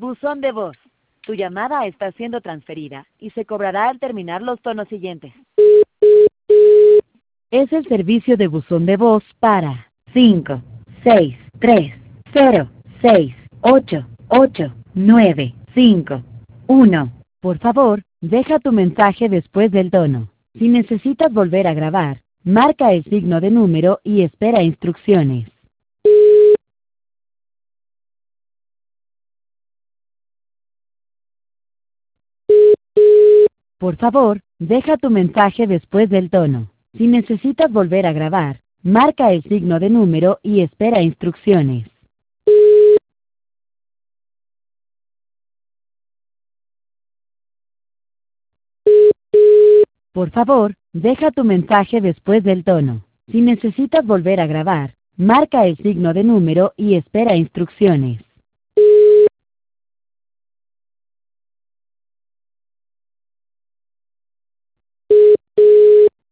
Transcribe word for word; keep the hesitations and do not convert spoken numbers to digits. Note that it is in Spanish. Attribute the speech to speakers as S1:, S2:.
S1: Buzón de voz. Tu llamada está siendo transferida y se cobrará al terminar los tonos siguientes. Es el servicio de buzón de voz para cinco, seis, tres, cero, seis, ocho, ocho, nueve, cinco, uno. Por favor, deja tu mensaje después del tono. Si necesitas volver a grabar, marca el signo de número y espera instrucciones. Por favor, deja tu mensaje después del tono. Si necesitas volver a grabar, marca el signo de número y espera instrucciones. Por favor, deja tu mensaje después del tono. Si necesitas volver a grabar, marca el signo de número y espera instrucciones.